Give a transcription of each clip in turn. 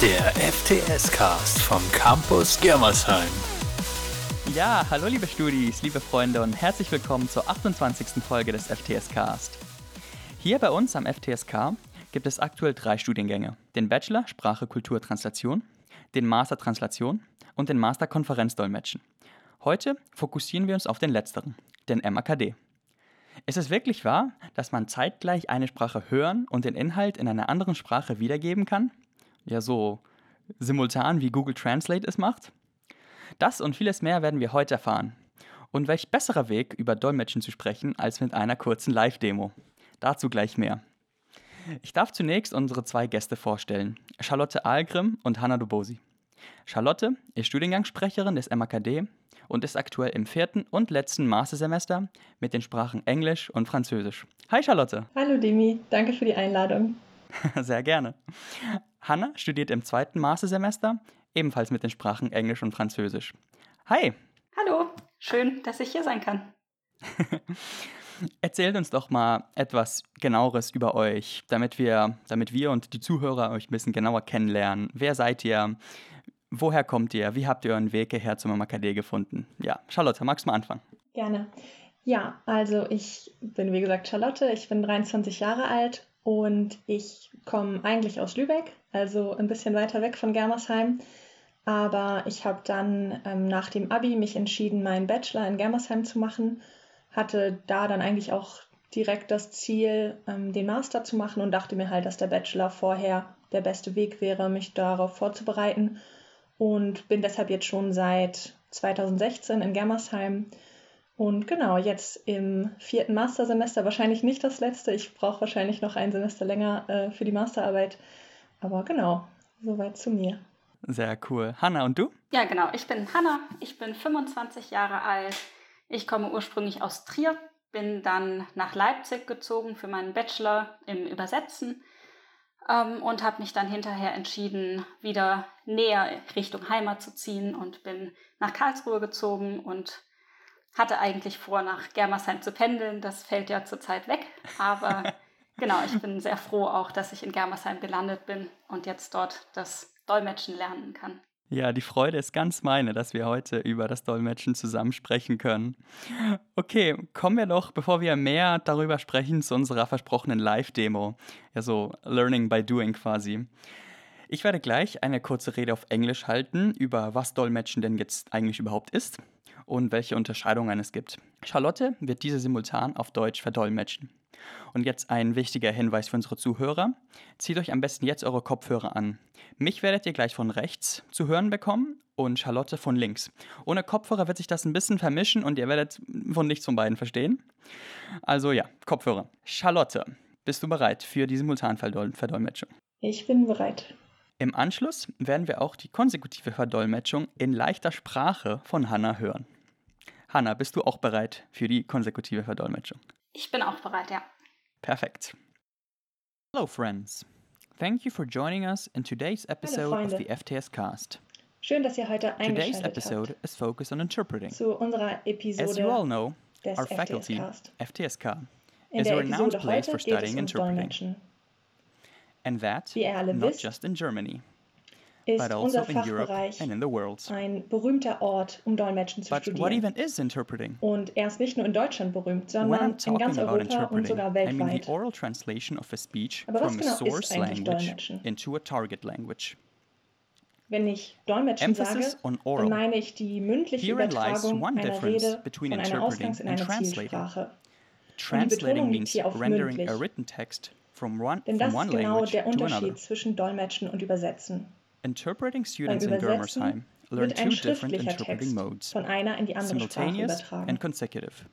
Der FTS-Cast vom Campus Germersheim. Ja, hallo liebe Studis, liebe Freunde und herzlich willkommen zur 28. Folge des FTS-Cast. Hier bei uns am FTSK gibt es aktuell 3 Studiengänge. Den Bachelor Sprache, Kultur, Translation, den Master Translation und den Master Konferenzdolmetschen. Heute fokussieren wir uns auf den letzteren, den MAKD. Ist es wirklich wahr, dass man zeitgleich eine Sprache hören und den Inhalt in einer anderen Sprache wiedergeben kann? Ja, so simultan wie Google Translate es macht? Das und vieles mehr werden wir heute erfahren. Und welch besserer Weg, über Dolmetschen zu sprechen, als mit einer kurzen Live-Demo. Dazu gleich mehr. Ich darf zunächst unsere 2 Gäste vorstellen, Charlotte Ahlgrim und Hannah Dubosi. Charlotte ist Studiengangssprecherin des MAKD und ist aktuell im 4. und letzten Mastersemester mit den Sprachen Englisch und Französisch. Hi Charlotte! Hallo Demi, danke für die Einladung. Sehr gerne. Hannah studiert im 2. Mastersemester, ebenfalls mit den Sprachen Englisch und Französisch. Hi! Hallo, schön, dass ich hier sein kann. Erzählt uns doch mal etwas Genaueres über euch, damit wir und die Zuhörer euch ein bisschen genauer kennenlernen. Wer seid ihr? Woher kommt ihr? Wie habt ihr euren Weg hierher zum MAKD gefunden? Ja, Charlotte, magst du mal anfangen? Gerne. Ja, also ich bin wie gesagt Charlotte, ich bin 23 Jahre alt und ich komme eigentlich aus Lübeck, also ein bisschen weiter weg von Germersheim. Aber ich habe dann nach dem Abi mich entschieden, meinen Bachelor in Germersheim zu machen. Hatte da dann eigentlich auch direkt das Ziel, den Master zu machen und dachte mir halt, dass der Bachelor vorher der beste Weg wäre, mich darauf vorzubereiten. Und bin deshalb jetzt schon seit 2016 in Germersheim. Und genau, jetzt im 4. Mastersemester, wahrscheinlich nicht das letzte. Ich brauche wahrscheinlich noch ein Semester länger für die Masterarbeit. Aber genau, soweit zu mir. Sehr cool. Hannah, und du? Ja, genau. Ich bin Hannah. Ich bin 25 Jahre alt. Ich komme ursprünglich aus Trier, bin dann nach Leipzig gezogen für meinen Bachelor im Übersetzen und habe mich dann hinterher entschieden, wieder näher Richtung Heimat zu ziehen und bin nach Karlsruhe gezogen und hatte eigentlich vor, nach Germersheim zu pendeln. Das fällt ja zurzeit weg, aber genau, ich bin sehr froh auch, dass ich in Germersheim gelandet bin und jetzt dort das Dolmetschen lernen kann. Ja, die Freude ist ganz meine, dass wir heute über das Dolmetschen zusammen sprechen können. Okay, kommen wir doch, bevor wir mehr darüber sprechen, zu unserer versprochenen Live-Demo. Ja, so Learning by Doing quasi. Ich werde gleich eine kurze Rede auf Englisch halten, über was Dolmetschen denn jetzt eigentlich überhaupt ist und welche Unterscheidungen es gibt. Charlotte wird diese simultan auf Deutsch verdolmetschen. Und jetzt ein wichtiger Hinweis für unsere Zuhörer. Zieht euch am besten jetzt eure Kopfhörer an. Mich werdet ihr gleich von rechts zu hören bekommen und Charlotte von links. Ohne Kopfhörer wird sich das ein bisschen vermischen und ihr werdet von nichts von beiden verstehen. Also ja, Kopfhörer. Charlotte, bist du bereit für die Simultanverdolmetschung? Ich bin bereit. Im Anschluss werden wir auch die konsekutive Verdolmetschung in leichter Sprache von Hannah hören. Hannah, bist du auch bereit für die konsekutive Verdolmetschung? Ich bin auch bereit, ja. Perfekt. Hello friends. Thank you for joining us in today's episode of the FTS Cast. Schön, dass ihr heute Today's eingeschaltet episode habt is focused on interpreting. zu unserer As you Episode all know, des our faculty, FTS-Cast. FTSK, In is a der renowned Episode place heute for geht es studying um interpreting. Dolmetschen. And that, Wie ihr alle not wisst, just in Germany, ist but unser also in Europe Fachbereich and in the world. ein berühmter Ort, um Dolmetschen zu But what studieren. even is interpreting? Und er ist nicht nur in Deutschland berühmt, When I'm sondern in talking ganz about Europa und interpreting, sogar I mean weltweit. the oral translation of a speech Aber was from a genau ist source eigentlich language Dolmetschen? into a target language. Wenn ich Dolmetschen Emphasis sage, on dann oral. meine ich die mündliche Herein lies Übertragung one einer difference Rede between von einer interpreting Ausgangs- in and eine translating. Zielsprache. Translating Betonung liegt means hier auf rendering mündlich. a written text from one Denn das ist genau language der to another. Unterschied zwischen Dolmetschen und Übersetzen. Interpreting Beim students in Übersetzen Germersheim learn wird ein two different schriftlicher interpreting Text modes, von einer in die andere Sprache simultaneous übertragen. and consecutive.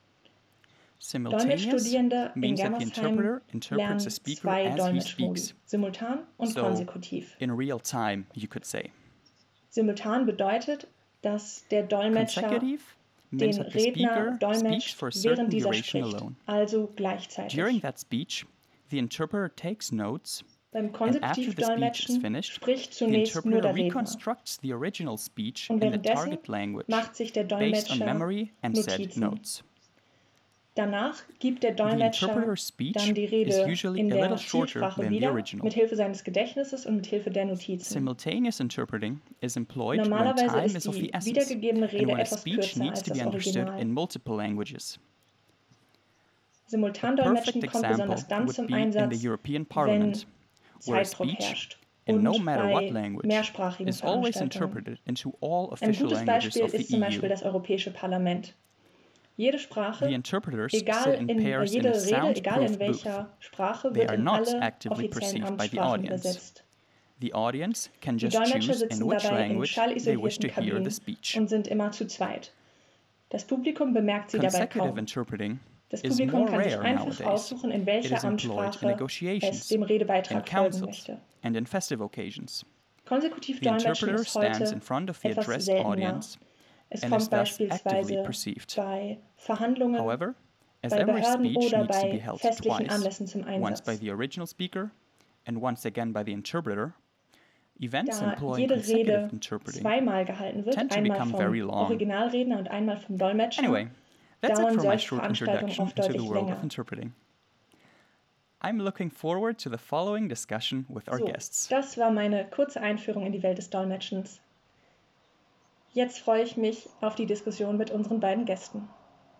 Simultaneous Dolmetschstudierende in means that the Germersheim interpreter interprets lernen the speaker 2 as he Dolmetschmodi, speaks. simultan und So, konsekutiv. in real time, you could say. Simultan bedeutet, dass der Dolmetscher Consecutive den means that the Redner speaker speaks dolmetscht, for a certain während dieser duration spricht, alone. also gleichzeitig. During that speech, the interpreter takes notes, Beim and after the speech is Konsekutivodolmetschen finished, spricht the zunächst nur interpreter der Redner. reconstructs the original speech Und in the währenddessen target language macht sich der based on Dolmetscher memory and said Notizen. notes. Danach gibt der The Dolmetscher interpreter's speech dann die is Rede usually in a der little shorter Zielsprache than the wieder, original. mit Hilfe seines Gedächtnisses und mit Hilfe der Notizen. Simultaneous interpreting is employed when Normalerweise time ist is of die the essence wiedergegebene and Rede when a etwas speech kürzer needs als to be das understood Original. in multiple languages. A Simultandolmetschen perfect kommt example besonders dann would zum be in the Einsatz, European wenn Parliament, where a Zeitdruck speech, herrscht in no und matter what bei language, mehrsprachigen is always Veranstaltungen. interpreted into all Ein official gutes languages Beispiel of the ist zum Beispiel EU. das Europäische Parlament. Jede The Sprache, interpreters sit egal in in pairs in a jede Rede, egal in soundproof booth. welcher Sprache, They wird are in not alle actively offiziellen perceived by the Amtssprachen audience. übersetzt. The audience can Die just Dolmetscher choose in sitzen which dabei in language they wish schallisolierten to hear the Kabinen speech. und sind immer zu zweit. Das Publikum bemerkt sie dabei Consecutive kaum. interpreting Das is Publikum more kann sich rare einfach nowadays. aussuchen, in It welcher is employed in Amtssprache es negotiations, dem in Redebeitrag folgen councils, möchte. and in festive occasions. Konsekutiv The Dolmetschen interpreter ist stands heute in front of the etwas addressed seltener. audience Es and is kommt thus actively beispielsweise perceived. bei Verhandlungen, However, as bei every Behörden speech oder needs to be bei held festlichen twice, Anlässen zum once by Einsatz. the original speaker and once again by the interpreter, events Da employing jede consecutive Rede interpreting zweimal gehalten wird, tend to einmal become vom very long. Originalredner und einmal vom Dolmetscher, Anyway, that's it dauern for my solche short Veranstaltungen introduction oft into the deutlich world of länger. interpreting. I'm looking forward to the following discussion with our So, guests. das war meine kurze Einführung in die Welt des Dolmetschens. Jetzt freue ich mich auf die Diskussion mit unseren beiden Gästen.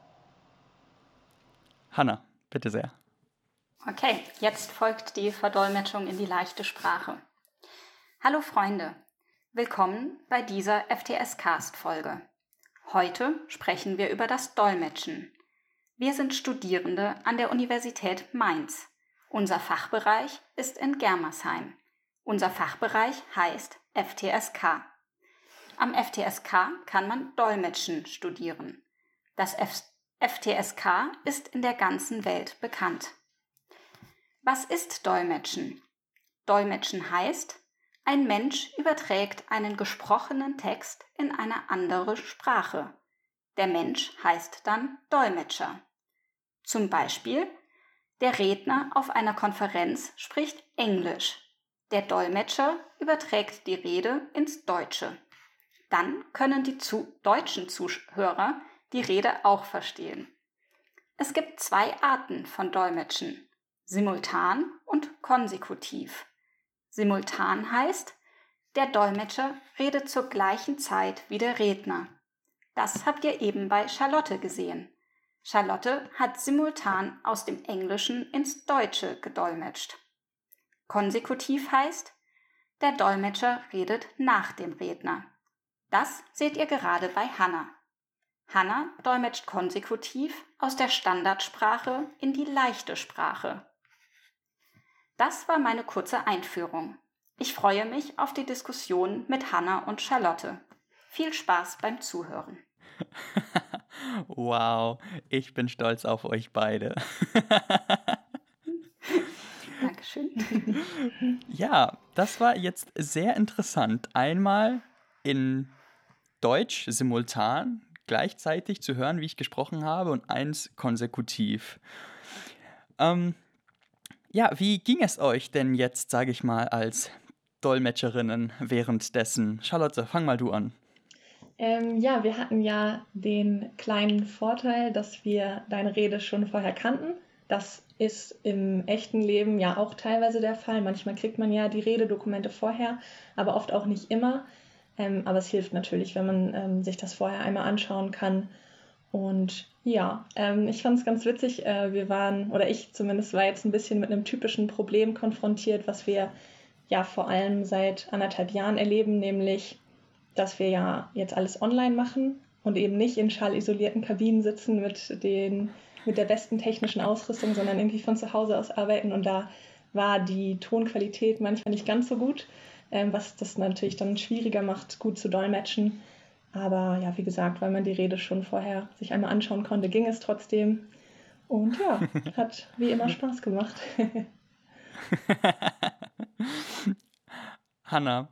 Hannah, bitte sehr. Okay, jetzt folgt die Verdolmetschung in die leichte Sprache. Hallo Freunde, willkommen bei dieser FTS-Cast-Folge. Heute sprechen wir über das Dolmetschen. Wir sind Studierende an der Universität Mainz. Unser Fachbereich ist in Germersheim. Unser Fachbereich heißt FTSK. Am FTSK kann man Dolmetschen studieren. Das FTSK ist in der ganzen Welt bekannt. Was ist Dolmetschen? Dolmetschen heißt, ein Mensch überträgt einen gesprochenen Text in eine andere Sprache. Der Mensch heißt dann Dolmetscher. Zum Beispiel, der Redner auf einer Konferenz spricht Englisch. Der Dolmetscher überträgt die Rede ins Deutsche. Dann können die deutschen Zuhörer die Rede auch verstehen. Es gibt zwei Arten von Dolmetschen, simultan und konsekutiv. Simultan heißt, der Dolmetscher redet zur gleichen Zeit wie der Redner. Das habt ihr eben bei Charlotte gesehen. Charlotte hat simultan aus dem Englischen ins Deutsche gedolmetscht. Konsekutiv heißt, der Dolmetscher redet nach dem Redner. Das seht ihr gerade bei Hannah. Hannah dolmetscht konsekutiv aus der Standardsprache in die leichte Sprache. Das war meine kurze Einführung. Ich freue mich auf die Diskussion mit Hannah und Charlotte. Viel Spaß beim Zuhören. Wow, ich bin stolz auf euch beide. Dankeschön. Ja, das war jetzt sehr interessant. Einmal in Deutsch simultan gleichzeitig zu hören, wie ich gesprochen habe, und eins konsekutiv. Ja, wie ging es euch denn jetzt, sage ich mal, als Dolmetscherinnen währenddessen? Charlotte, fang mal du an. Ja, wir hatten ja den kleinen Vorteil, dass wir deine Rede schon vorher kannten. Das ist im echten Leben ja auch teilweise der Fall. Manchmal kriegt man ja die Rededokumente vorher, aber oft auch nicht immer. Aber es hilft natürlich, wenn man sich das vorher einmal anschauen kann. Und ja, ich fand es ganz witzig. Ich zumindest war jetzt ein bisschen mit einem typischen Problem konfrontiert, was wir ja vor allem seit 1,5 Jahren erleben, nämlich, dass wir ja jetzt alles online machen und eben nicht in schallisolierten Kabinen sitzen mit der besten technischen Ausrüstung, sondern irgendwie von zu Hause aus arbeiten. Und da war die Tonqualität manchmal nicht ganz so gut, was das natürlich dann schwieriger macht, gut zu dolmetschen. Aber ja, wie gesagt, weil man die Rede schon vorher sich einmal anschauen konnte, ging es trotzdem. Und ja, hat wie immer Spaß gemacht. Hannah,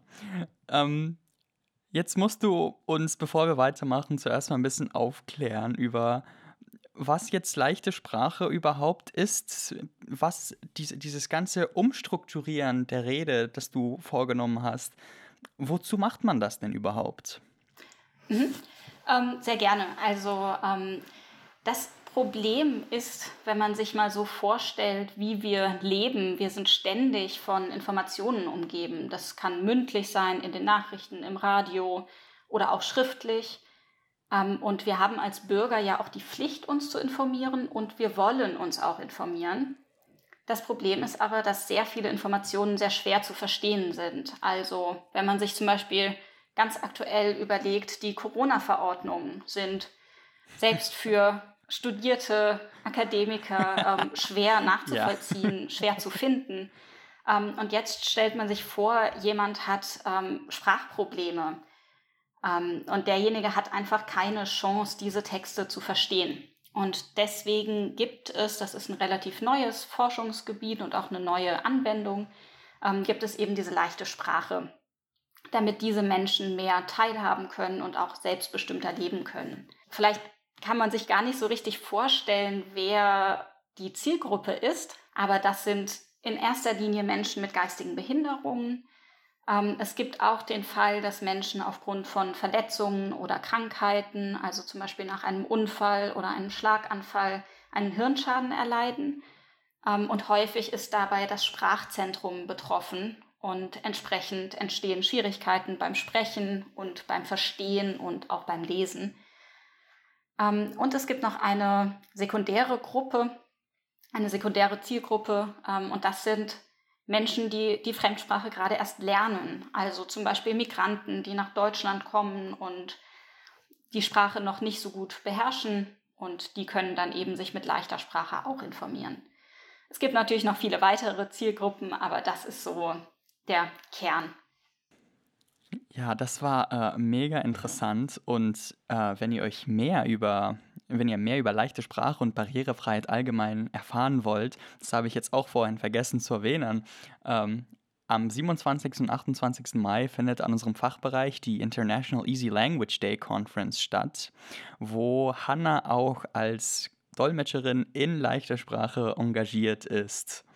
jetzt musst du uns, bevor wir weitermachen, zuerst mal ein bisschen aufklären über, was jetzt leichte Sprache überhaupt ist, was dieses ganze Umstrukturieren der Rede, das du vorgenommen hast, wozu macht man das denn überhaupt? Sehr gerne. Also das Problem ist, wenn man sich mal so vorstellt, wie wir leben, wir sind ständig von Informationen umgeben. Das kann mündlich sein, in den Nachrichten, im Radio oder auch schriftlich. Und wir haben als Bürger ja auch die Pflicht, uns zu informieren und wir wollen uns auch informieren. Das Problem ist aber, dass sehr viele Informationen sehr schwer zu verstehen sind. Also wenn man sich zum Beispiel ganz aktuell überlegt, die Corona-Verordnungen sind selbst für studierte Akademiker schwer nachzuvollziehen, schwer zu finden. Und jetzt stellt man sich vor, jemand hat Sprachprobleme und derjenige hat einfach keine Chance, diese Texte zu verstehen. Und deswegen gibt es, das ist ein relativ neues Forschungsgebiet und auch eine neue Anwendung, gibt es eben diese leichte Sprache, damit diese Menschen mehr teilhaben können und auch selbstbestimmter leben können. Vielleicht kann man sich gar nicht so richtig vorstellen, wer die Zielgruppe ist, aber das sind in erster Linie Menschen mit geistigen Behinderungen. Es gibt auch den Fall, dass Menschen aufgrund von Verletzungen oder Krankheiten, also zum Beispiel nach einem Unfall oder einem Schlaganfall, einen Hirnschaden erleiden. Und häufig ist dabei das Sprachzentrum betroffen und entsprechend entstehen Schwierigkeiten beim Sprechen und beim Verstehen und auch beim Lesen. Und es gibt noch eine sekundäre Zielgruppe, und das sind Menschen, die die Fremdsprache gerade erst lernen. Also zum Beispiel Migranten, die nach Deutschland kommen und die Sprache noch nicht so gut beherrschen und die können dann eben sich mit leichter Sprache auch informieren. Es gibt natürlich noch viele weitere Zielgruppen, aber das ist so der Kern. Ja, das war mega interessant und wenn ihr mehr über leichte Sprache und Barrierefreiheit allgemein erfahren wollt, das habe ich jetzt auch vorhin vergessen zu erwähnen, am 27. und 28. Mai findet an unserem Fachbereich die International Easy Language Day Conference statt, wo Hannah auch als Dolmetscherin in leichter Sprache engagiert ist.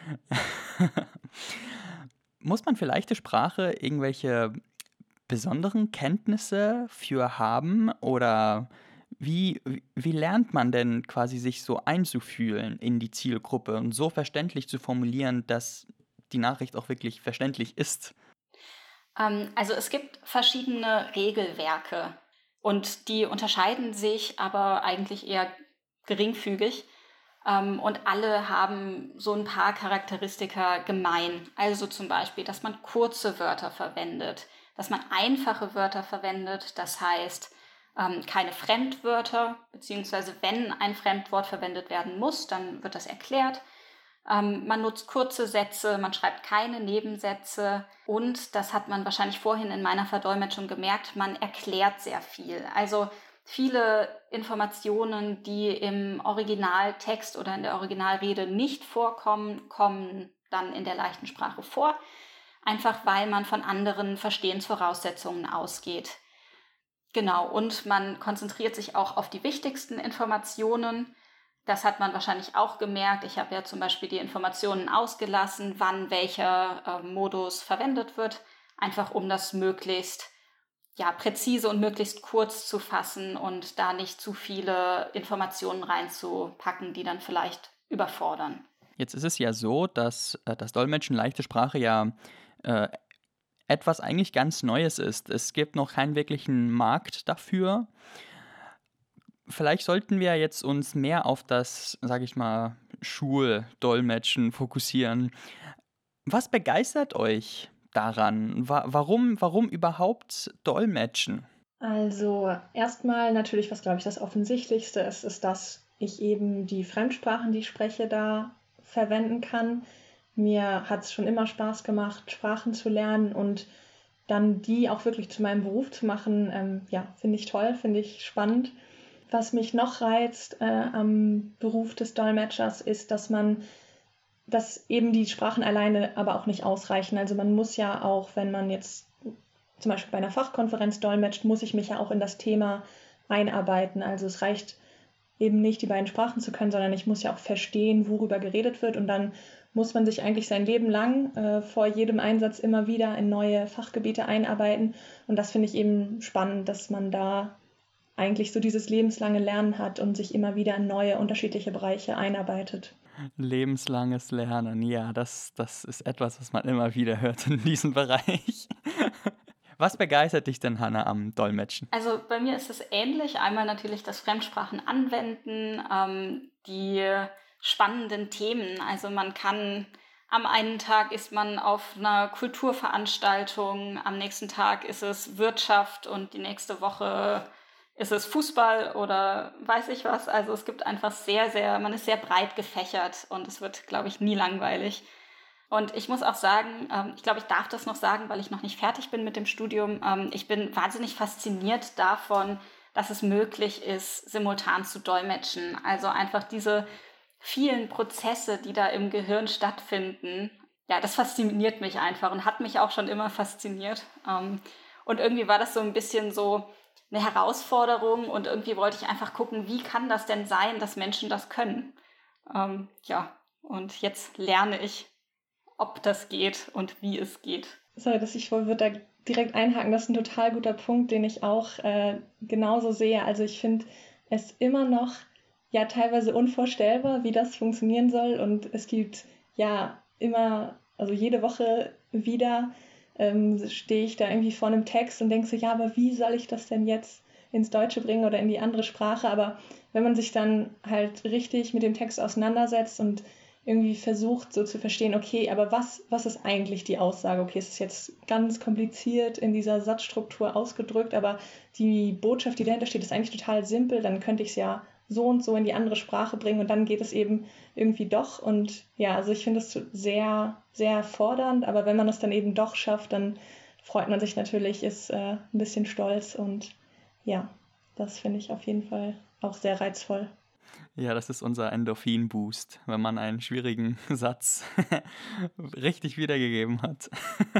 Muss man für leichte Sprache irgendwelche besonderen Kenntnisse für haben oder wie lernt man denn quasi sich so einzufühlen in die Zielgruppe und so verständlich zu formulieren, dass die Nachricht auch wirklich verständlich ist? Also es gibt verschiedene Regelwerke und die unterscheiden sich aber eigentlich eher geringfügig. Und alle haben so ein paar Charakteristika gemein. Also zum Beispiel, dass man kurze Wörter verwendet, dass man einfache Wörter verwendet, das heißt keine Fremdwörter, beziehungsweise wenn ein Fremdwort verwendet werden muss, dann wird das erklärt. Man nutzt kurze Sätze, man schreibt keine Nebensätze und, das hat man wahrscheinlich vorhin in meiner Verdolmetschung gemerkt, man erklärt sehr viel. Also viele Informationen, die im Originaltext oder in der Originalrede nicht vorkommen, kommen dann in der leichten Sprache vor, einfach weil man von anderen Verstehensvoraussetzungen ausgeht. Genau, und man konzentriert sich auch auf die wichtigsten Informationen. Das hat man wahrscheinlich auch gemerkt. Ich habe ja zum Beispiel die Informationen ausgelassen, wann welcher Modus verwendet wird, einfach um das möglichst präzise und möglichst kurz zu fassen und da nicht zu viele Informationen reinzupacken, die dann vielleicht überfordern. Jetzt ist es ja so, dass das Dolmetschen leichte Sprache ja etwas eigentlich ganz Neues ist. Es gibt noch keinen wirklichen Markt dafür. Vielleicht sollten wir jetzt uns mehr auf das, sage ich mal, Schuldolmetschen fokussieren. Was begeistert euch daran? Warum überhaupt Dolmetschen? Also erstmal natürlich, was glaube ich das Offensichtlichste ist, ist, dass ich eben die Fremdsprachen, die ich spreche, da verwenden kann. Mir hat es schon immer Spaß gemacht, Sprachen zu lernen und dann die auch wirklich zu meinem Beruf zu machen, finde ich toll, finde ich spannend. Was mich noch reizt am Beruf des Dolmetschers ist, dass eben die Sprachen alleine aber auch nicht ausreichen. Also man muss ja auch, wenn man jetzt zum Beispiel bei einer Fachkonferenz dolmetscht, muss ich mich ja auch in das Thema einarbeiten. Also es reicht eben nicht, die beiden Sprachen zu können, sondern ich muss ja auch verstehen, worüber geredet wird. Und dann muss man sich eigentlich sein Leben lang vor jedem Einsatz immer wieder in neue Fachgebiete einarbeiten. Und das finde ich eben spannend, dass man da eigentlich so dieses lebenslange Lernen hat und sich immer wieder in neue, unterschiedliche Bereiche einarbeitet. Lebenslanges Lernen, ja, das ist etwas, was man immer wieder hört in diesem Bereich. Was begeistert dich denn, Hannah, am Dolmetschen? Also bei mir ist es ähnlich. Einmal natürlich das Fremdsprachen anwenden, die spannenden Themen. Also man kann am einen Tag ist man auf einer Kulturveranstaltung, am nächsten Tag ist es Wirtschaft und die nächste Woche ist es Fußball oder weiß ich was. Also es gibt einfach man ist sehr breit gefächert und es wird, glaube ich, nie langweilig. Und ich muss auch sagen, ich glaube, ich darf das noch sagen, weil ich noch nicht fertig bin mit dem Studium. Ich bin wahnsinnig fasziniert davon, dass es möglich ist, simultan zu dolmetschen. Also einfach diese vielen Prozesse, die da im Gehirn stattfinden. Ja, das fasziniert mich einfach und hat mich auch schon immer fasziniert. Und irgendwie war das so ein bisschen so eine Herausforderung und irgendwie wollte ich einfach gucken, wie kann das denn sein, dass Menschen das können? Ja, und jetzt lerne ich, ob das geht und wie es geht. Sorry, ich würde da direkt einhaken. Das ist ein total guter Punkt, den ich auch genauso sehe. Also ich finde es immer noch ja teilweise unvorstellbar, wie das funktionieren soll. Und es gibt ja immer, also jede Woche wieder stehe ich da irgendwie vor einem Text und denke so, ja, aber wie soll ich das denn jetzt ins Deutsche bringen oder in die andere Sprache? Aber wenn man sich dann halt richtig mit dem Text auseinandersetzt und irgendwie versucht so zu verstehen, okay, aber was ist eigentlich die Aussage? Okay, es ist jetzt ganz kompliziert in dieser Satzstruktur ausgedrückt, aber die Botschaft, die dahinter steht, ist eigentlich total simpel. Dann könnte ich es ja so und so in die andere Sprache bringen und dann geht es eben irgendwie doch. Und ja, also ich finde es sehr, sehr fordernd, aber wenn man es dann eben doch schafft, dann freut man sich natürlich, ist ein bisschen stolz und ja, das finde ich auf jeden Fall auch sehr reizvoll. Ja, das ist unser Endorphin-Boost, wenn man einen schwierigen Satz richtig wiedergegeben hat.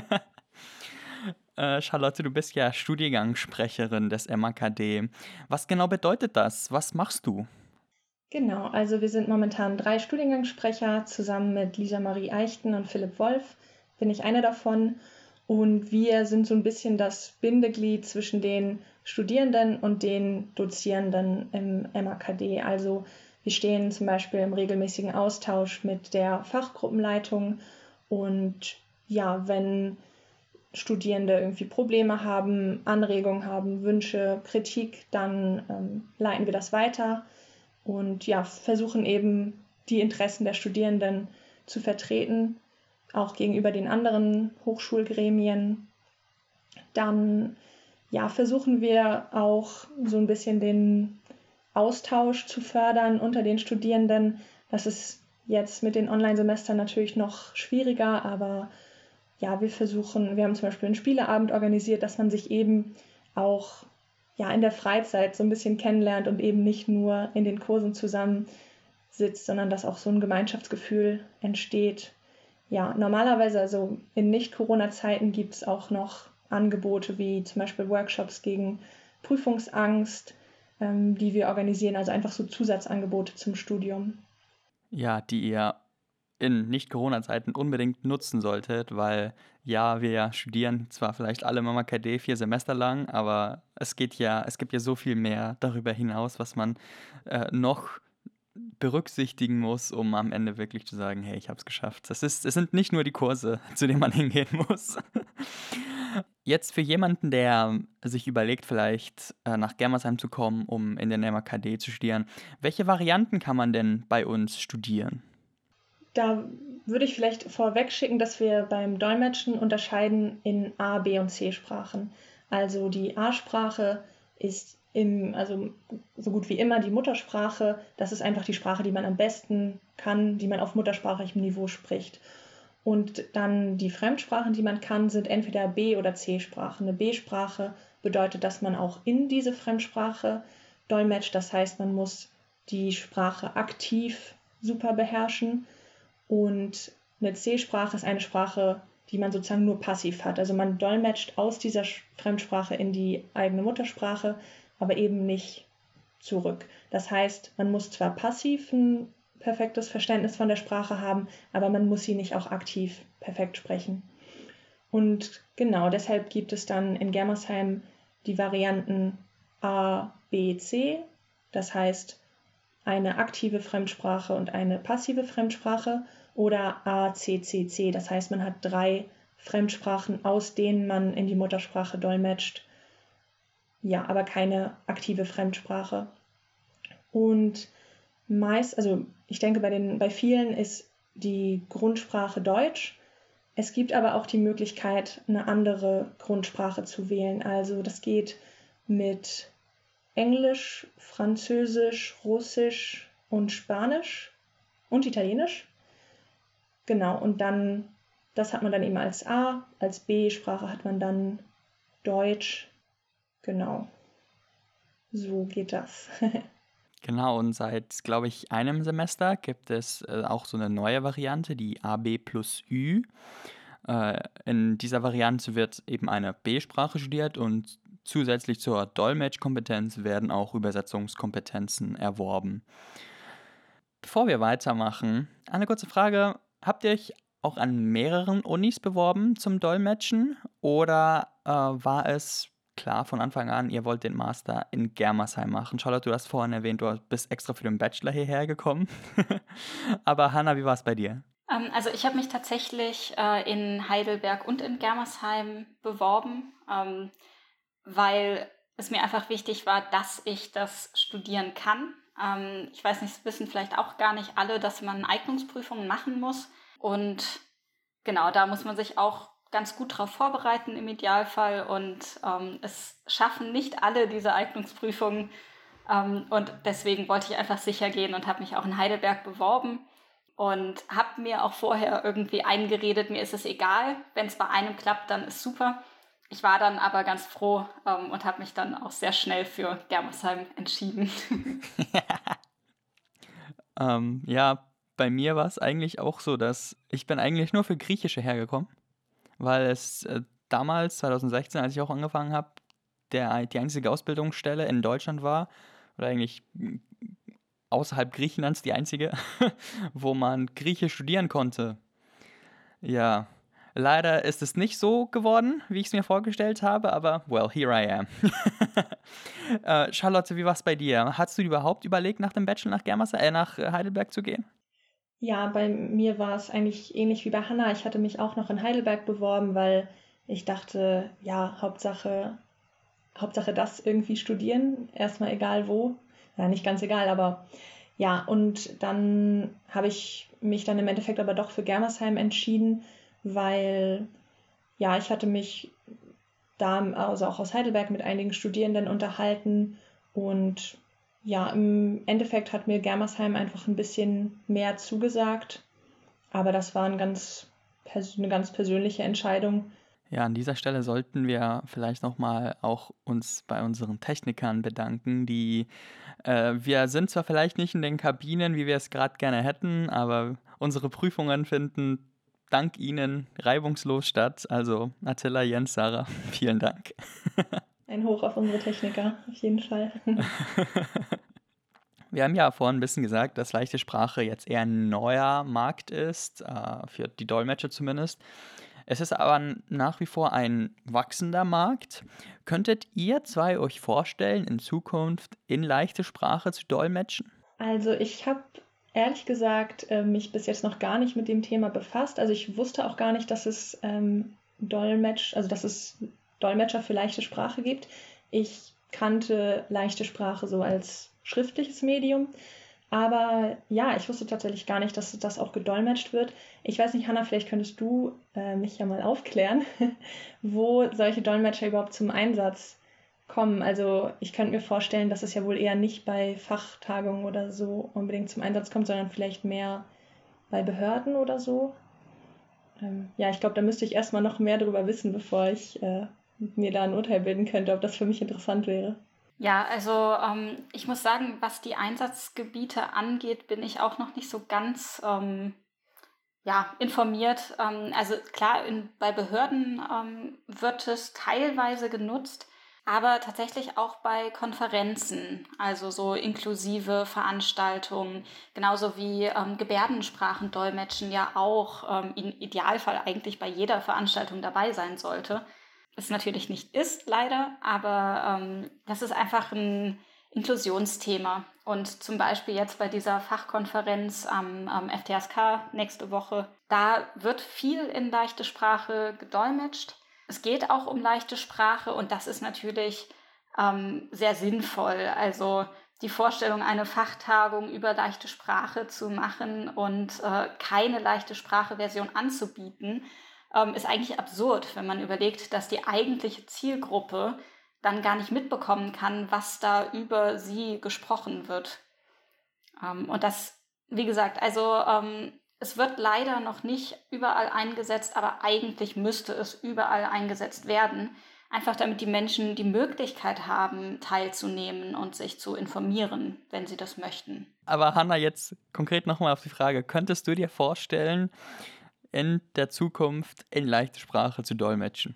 Charlotte, du bist ja Studiengangssprecherin des MAKD. Was genau bedeutet das? Was machst du? Genau, also wir sind momentan 3 Studiengangssprecher. Zusammen mit Lisa Marie Eichten und Philipp Wolf bin ich eine davon. Und wir sind so ein bisschen das Bindeglied zwischen den Studierenden und den Dozierenden im MAKD. Also wir stehen zum Beispiel im regelmäßigen Austausch mit der Fachgruppenleitung. Und ja, wenn Studierende irgendwie Probleme haben, Anregungen haben, Wünsche, Kritik, dann leiten wir das weiter und ja, versuchen eben die Interessen der Studierenden zu vertreten, auch gegenüber den anderen Hochschulgremien. Dann ja, versuchen wir auch so ein bisschen den Austausch zu fördern unter den Studierenden. Das ist jetzt mit den Online-Semestern natürlich noch schwieriger, aber ja, wir haben zum Beispiel einen Spieleabend organisiert, dass man sich eben auch ja, in der Freizeit so ein bisschen kennenlernt und eben nicht nur in den Kursen zusammen sitzt, sondern dass auch so ein Gemeinschaftsgefühl entsteht. Ja, normalerweise, also in Nicht-Corona-Zeiten gibt es auch noch Angebote wie zum Beispiel Workshops gegen Prüfungsangst, die wir organisieren, also einfach so Zusatzangebote zum Studium. Ja, die ihr in Nicht-Corona-Zeiten unbedingt nutzen solltet, weil ja, wir ja studieren zwar vielleicht alle im MAKD 4 Semester lang, aber es gibt ja so viel mehr darüber hinaus, was man noch berücksichtigen muss, um am Ende wirklich zu sagen, hey, ich habe es geschafft. Es sind nicht nur die Kurse, zu denen man hingehen muss. Jetzt für jemanden, der sich überlegt, vielleicht nach Germersheim zu kommen, um in den MAKD zu studieren, welche Varianten kann man denn bei uns studieren? Da würde ich vielleicht vorweg schicken, dass wir beim Dolmetschen unterscheiden in A-, B- und C-Sprachen. Also die A-Sprache ist also so gut wie immer die Muttersprache. Das ist einfach die Sprache, die man am besten kann, die man auf muttersprachlichem Niveau spricht. Und dann die Fremdsprachen, die man kann, sind entweder B- oder C-Sprachen. Eine B-Sprache bedeutet, dass man auch in diese Fremdsprache dolmetscht. Das heißt, man muss die Sprache aktiv super beherrschen. Und eine C-Sprache ist eine Sprache, die man sozusagen nur passiv hat. Also man dolmetscht aus dieser Fremdsprache in die eigene Muttersprache, aber eben nicht zurück. Das heißt, man muss zwar passiv ein perfektes Verständnis von der Sprache haben, aber man muss sie nicht auch aktiv perfekt sprechen. Und genau deshalb gibt es dann in Germersheim die Varianten A ABC, das heißt eine aktive Fremdsprache und eine passive Fremdsprache, oder ACCC, das heißt man hat 3 Fremdsprachen, aus denen man in die Muttersprache dolmetscht, ja, aber keine aktive Fremdsprache. Und ich denke, bei vielen ist die Grundsprache Deutsch. Es gibt aber auch die Möglichkeit, eine andere Grundsprache zu wählen. Also das geht mit Englisch, Französisch, Russisch und Spanisch und Italienisch. Genau, und dann, das hat man dann eben als A, als B-Sprache hat man dann Deutsch. Genau, so geht das. Genau, und seit, glaube ich, einem Semester gibt es auch so eine neue Variante, die AB plus Ü. In dieser Variante wird eben eine B-Sprache studiert und zusätzlich zur Dolmetschkompetenz werden auch Übersetzungskompetenzen erworben. Bevor wir weitermachen, eine kurze Frage. Habt ihr euch auch an mehreren Unis beworben zum Dolmetschen oder war es klar von Anfang an, ihr wollt den Master in Germersheim machen? Charlotte, du hast vorhin erwähnt, du bist extra für den Bachelor hierher gekommen. Aber Hannah, wie war es bei dir? Also ich habe mich tatsächlich in Heidelberg und in Germersheim beworben, weil es mir einfach wichtig war, dass ich das studieren kann. Ich weiß nicht, das wissen vielleicht auch gar nicht alle, dass man Eignungsprüfungen machen muss. Und genau, da muss man sich auch ganz gut darauf vorbereiten im Idealfall. Und es schaffen nicht alle diese Eignungsprüfungen. Und deswegen wollte ich einfach sicher gehen und habe mich auch in Heidelberg beworben. Und habe mir auch vorher irgendwie eingeredet, mir ist es egal, wenn es bei einem klappt, dann ist super. Ich war dann aber ganz froh und habe mich dann auch sehr schnell für Germersheim entschieden. Ja, bei mir war es eigentlich auch so, dass ich bin eigentlich nur für Griechische hergekommen, weil es damals, 2016, als ich auch angefangen habe, die einzige Ausbildungsstelle in Deutschland war, oder eigentlich außerhalb Griechenlands die einzige, wo man Griechisch studieren konnte. Ja, leider ist es nicht so geworden, wie ich es mir vorgestellt habe, aber well, here I am. Charlotte, wie war es bei dir? Hast du überhaupt überlegt, nach dem Bachelor nach Heidelberg zu gehen? Ja, bei mir war es eigentlich ähnlich wie bei Hannah. Ich hatte mich auch noch in Heidelberg beworben, weil ich dachte, ja, Hauptsache das irgendwie studieren, erstmal egal wo. Ja, nicht ganz egal, aber ja, und dann habe ich mich dann im Endeffekt aber doch für Germersheim entschieden, weil ja, ich hatte mich da also auch aus Heidelberg mit einigen Studierenden unterhalten und ja, im Endeffekt hat mir Germersheim einfach ein bisschen mehr zugesagt, aber das war eine ganz persönliche Entscheidung. Ja, an dieser Stelle sollten wir vielleicht nochmal auch uns bei unseren Technikern bedanken, wir sind zwar vielleicht nicht in den Kabinen, wie wir es gerade gerne hätten, aber unsere Prüfungen finden dank ihnen reibungslos statt. Also Attila, Jens, Sarah, vielen Dank. Ein Hoch auf unsere Techniker, auf jeden Fall. Wir haben ja vorhin ein bisschen gesagt, dass leichte Sprache jetzt eher ein neuer Markt ist, für die Dolmetscher zumindest. Es ist aber nach wie vor ein wachsender Markt. Könntet ihr zwei euch vorstellen, in Zukunft in leichte Sprache zu dolmetschen? Also ich habe ehrlich gesagt mich bis jetzt noch gar nicht mit dem Thema befasst. Also ich wusste auch gar nicht, dass es Dolmetscher für leichte Sprache gibt. Ich kannte leichte Sprache so als schriftliches Medium. Aber ja, ich wusste tatsächlich gar nicht, dass das auch gedolmetscht wird. Ich weiß nicht, Hannah, vielleicht könntest du mich ja mal aufklären, wo solche Dolmetscher überhaupt zum Einsatz kommen. Also ich könnte mir vorstellen, dass es ja wohl eher nicht bei Fachtagungen oder so unbedingt zum Einsatz kommt, sondern vielleicht mehr bei Behörden oder so. Ja, ich glaube, da müsste ich erstmal noch mehr darüber wissen, bevor ich mir da ein Urteil bilden könnte, ob das für mich interessant wäre. Ja, also ich muss sagen, was die Einsatzgebiete angeht, bin ich auch noch nicht so ganz informiert. Also klar, bei Behörden wird es teilweise genutzt, aber tatsächlich auch bei Konferenzen, also so inklusive Veranstaltungen, genauso wie Gebärdensprachendolmetschen ja auch im Idealfall eigentlich bei jeder Veranstaltung dabei sein sollte. Es natürlich nicht ist, leider, aber das ist einfach ein Inklusionsthema. Und zum Beispiel jetzt bei dieser Fachkonferenz am FTSK nächste Woche, da wird viel in leichte Sprache gedolmetscht. Es geht auch um leichte Sprache und das ist natürlich sehr sinnvoll. Also die Vorstellung, eine Fachtagung über leichte Sprache zu machen und keine leichte Sprache-Version anzubieten, ist eigentlich absurd, wenn man überlegt, dass die eigentliche Zielgruppe dann gar nicht mitbekommen kann, was da über sie gesprochen wird. Und das, wie gesagt, also es wird leider noch nicht überall eingesetzt, aber eigentlich müsste es überall eingesetzt werden. Einfach damit die Menschen die Möglichkeit haben, teilzunehmen und sich zu informieren, wenn sie das möchten. Aber Hannah, jetzt konkret nochmal auf die Frage, könntest du dir vorstellen, in der Zukunft in leichte Sprache zu dolmetschen?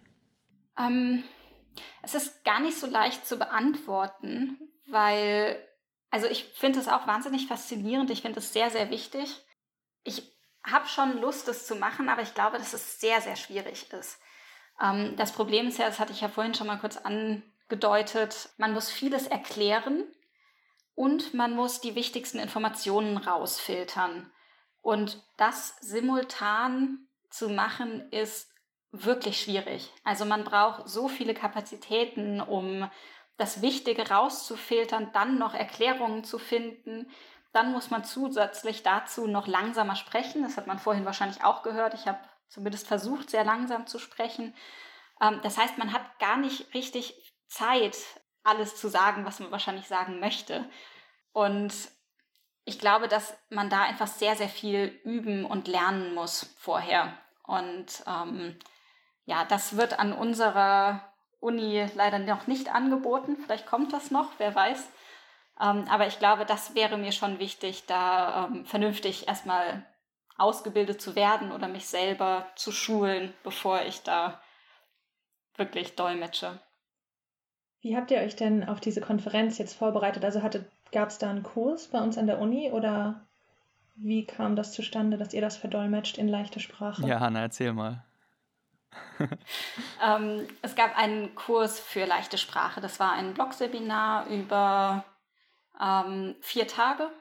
Es ist gar nicht so leicht zu beantworten, weil, also ich finde es auch wahnsinnig faszinierend, ich finde es sehr, sehr wichtig. Ich habe schon Lust, das zu machen, aber ich glaube, dass es sehr, sehr schwierig ist. Das Problem ist ja, das hatte ich ja vorhin schon mal kurz angedeutet, man muss vieles erklären und man muss die wichtigsten Informationen rausfiltern. Und das simultan zu machen, ist wirklich schwierig. Also man braucht so viele Kapazitäten, um das Wichtige rauszufiltern, dann noch Erklärungen zu finden. Dann muss man zusätzlich dazu noch langsamer sprechen. Das hat man vorhin wahrscheinlich auch gehört. Ich habe zumindest versucht, sehr langsam zu sprechen. Das heißt, man hat gar nicht richtig Zeit, alles zu sagen, was man wahrscheinlich sagen möchte. Und ich glaube, dass man da einfach sehr, sehr viel üben und lernen muss vorher. Und ja, das wird an unserer Uni leider noch nicht angeboten. Vielleicht kommt das noch, wer weiß. Aber ich glaube, das wäre mir schon wichtig, da vernünftig erstmal ausgebildet zu werden oder mich selber zu schulen, bevor ich da wirklich dolmetsche. Wie habt ihr euch denn auf diese Konferenz jetzt vorbereitet? Also gab es da einen Kurs bei uns an der Uni oder wie kam das zustande, dass ihr das verdolmetscht in leichte Sprache? Ja, Hannah, erzähl mal. Es gab einen Kurs für leichte Sprache. Das war ein Blogseminar über 4 Tage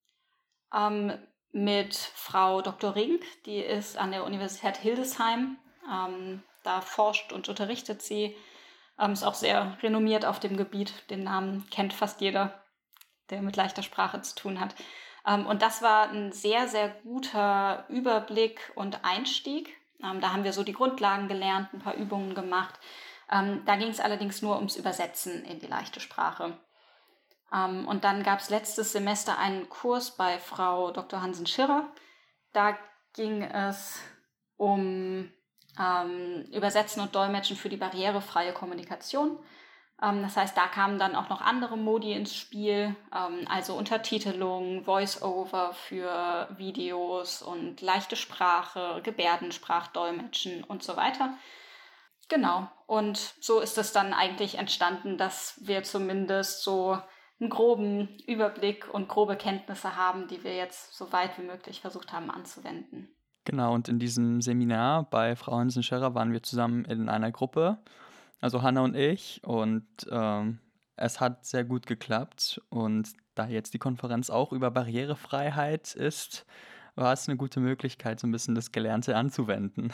mit Frau Dr. Rink, die ist an der Universität Hildesheim. Da forscht und unterrichtet sie. Ist auch sehr renommiert auf dem Gebiet. Den Namen kennt fast jeder, der mit leichter Sprache zu tun hat. Und das war ein sehr, sehr guter Überblick und Einstieg. Da haben wir so die Grundlagen gelernt, ein paar Übungen gemacht. Da ging es allerdings nur ums Übersetzen in die leichte Sprache. Und dann gab es letztes Semester einen Kurs bei Frau Dr. Hansen-Schirrer. Da ging es um Übersetzen und Dolmetschen für die barrierefreie Kommunikation. Das heißt, da kamen dann auch noch andere Modi ins Spiel, also Untertitelung, Voice-Over für Videos und leichte Sprache, Gebärdensprachdolmetschen und so weiter. Genau, und so ist es dann eigentlich entstanden, dass wir zumindest so einen groben Überblick und grobe Kenntnisse haben, die wir jetzt so weit wie möglich versucht haben anzuwenden. Genau, und in diesem Seminar bei Frau Hansen-Schirrer waren wir zusammen in einer Gruppe, also Hannah und ich, und es hat sehr gut geklappt. Und da jetzt die Konferenz auch über Barrierefreiheit ist, war es eine gute Möglichkeit, so ein bisschen das Gelernte anzuwenden.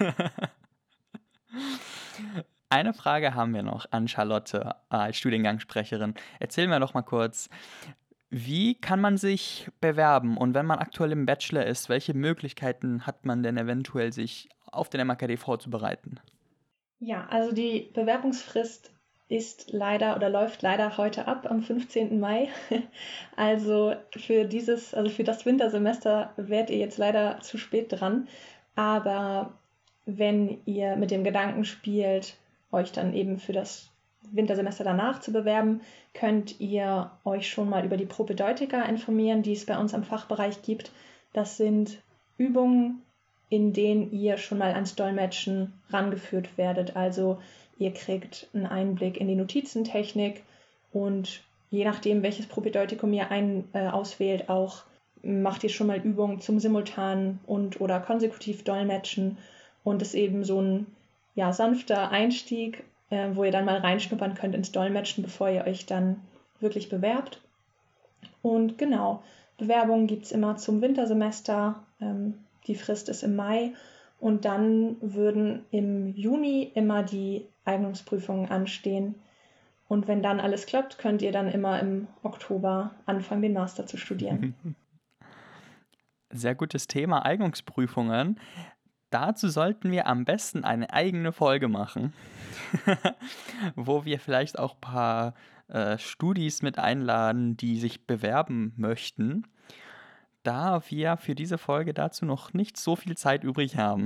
Eine Frage haben wir noch an Charlotte als Studiengangssprecherin. Erzähl mir doch mal kurz, wie kann man sich bewerben? Und wenn man aktuell im Bachelor ist, welche Möglichkeiten hat man denn eventuell, sich auf den MAKD vorzubereiten? Ja, also die Bewerbungsfrist ist leider oder läuft leider heute ab am 15. Mai. Also für das Wintersemester wärt ihr jetzt leider zu spät dran. Aber wenn ihr mit dem Gedanken spielt, euch dann eben für das Wintersemester danach zu bewerben, könnt ihr euch schon mal über die Propedeutika informieren, die es bei uns am Fachbereich gibt. Das sind Übungen, in denen ihr schon mal ans Dolmetschen rangeführt werdet. Also ihr kriegt einen Einblick in die Notizentechnik und je nachdem, welches Propedeutikum ihr auswählt, auch macht ihr schon mal Übungen zum simultanen oder konsekutiv Dolmetschen und ist eben so ein sanfter Einstieg, wo ihr dann mal reinschnuppern könnt ins Dolmetschen, bevor ihr euch dann wirklich bewerbt. Und genau, Bewerbungen gibt es immer zum Wintersemester. Die Frist ist im Mai. Und dann würden im Juni immer die Eignungsprüfungen anstehen. Und wenn dann alles klappt, könnt ihr dann immer im Oktober anfangen, den Master zu studieren. Sehr gutes Thema, Eignungsprüfungen. Dazu sollten wir am besten eine eigene Folge machen, wo wir vielleicht auch ein paar Studis mit einladen, die sich bewerben möchten, da wir für diese Folge dazu noch nicht so viel Zeit übrig haben.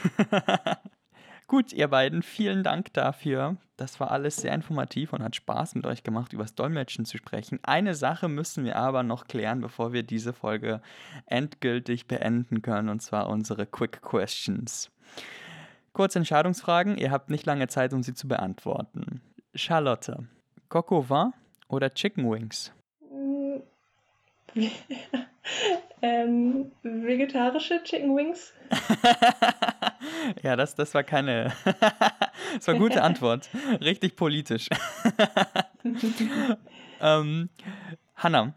Gut, ihr beiden, vielen Dank dafür. Das war alles sehr informativ und hat Spaß mit euch gemacht, über das Dolmetschen zu sprechen. Eine Sache müssen wir aber noch klären, bevor wir diese Folge endgültig beenden können, und zwar unsere Quick Questions. Kurze Entscheidungsfragen, ihr habt nicht lange Zeit, um sie zu beantworten. Charlotte, Coq au vin oder Chicken Wings? Vegetarische Chicken Wings. Ja, das war keine... Das war eine gute Antwort. Richtig politisch. Hannah,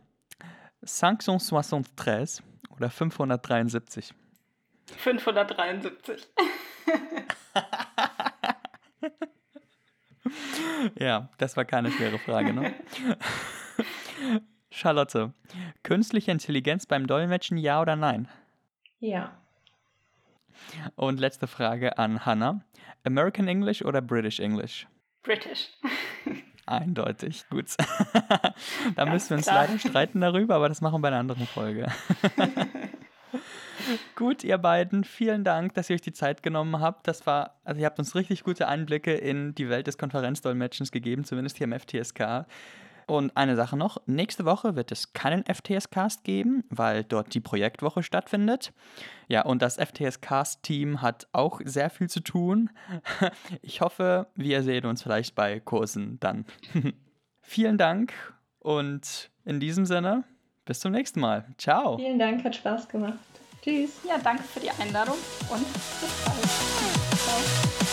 573 oder 573? 573. Ja, das war keine schwere Frage, ne? Charlotte, künstliche Intelligenz beim Dolmetschen, ja oder nein? Ja. Und letzte Frage an Hannah. American English oder British English? British. Eindeutig, gut. Da Ganz müssen wir uns klar. leider streiten darüber, aber das machen wir bei einer anderen Folge. Gut, ihr beiden, vielen Dank, dass ihr euch die Zeit genommen habt. Ihr habt uns richtig gute Einblicke in die Welt des Konferenzdolmetschens gegeben, zumindest hier im FTSK. Und eine Sache noch, nächste Woche wird es keinen FTS-Cast geben, weil dort die Projektwoche stattfindet. Ja, und das FTS-Cast-Team hat auch sehr viel zu tun. Ich hoffe, wir sehen uns vielleicht bei Kursen dann. Vielen Dank und in diesem Sinne, bis zum nächsten Mal. Ciao. Vielen Dank, hat Spaß gemacht. Tschüss. Ja, danke für die Einladung und bis bald. Ciao.